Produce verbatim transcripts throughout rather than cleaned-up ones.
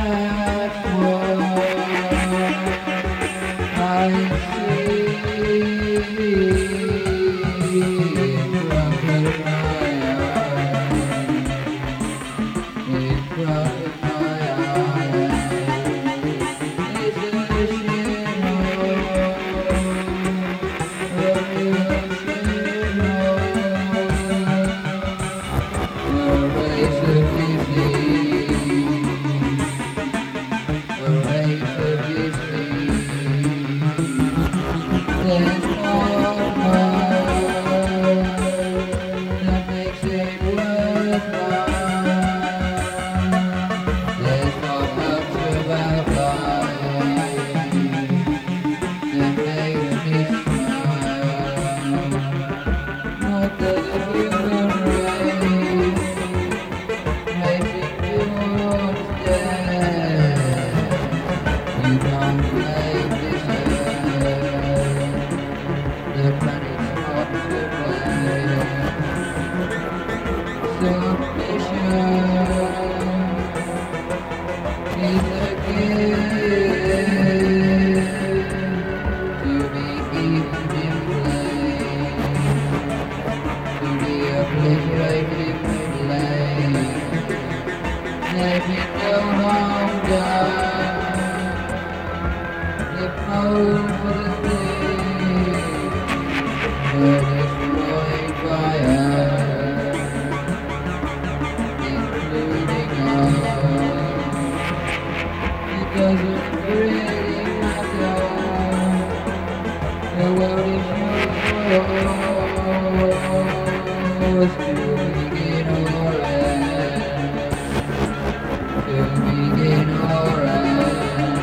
that's what I Let me go home, the phone for the thing were destroyed by us, including us. It doesn't really matter, the world is yours to begin alright, to begin alright.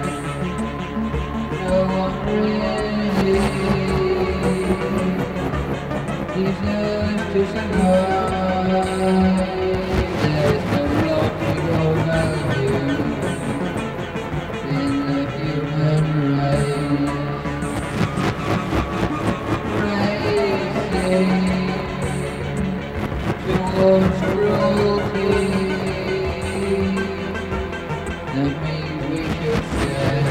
No one really deserves to survive. There's no logical value in the human race. Racing towards cruelty, that means we should stay.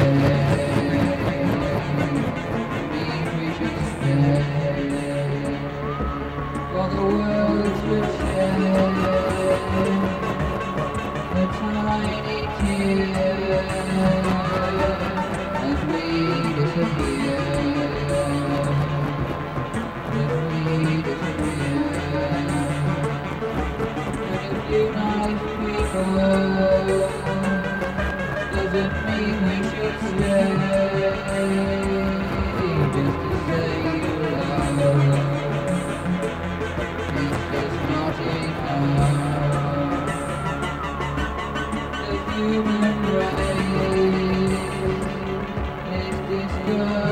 For the world should share a tiny tear as we disappear, as we disappear. And if you nice people doesn't mean we should stay, just to say you love. The human race is destroyed.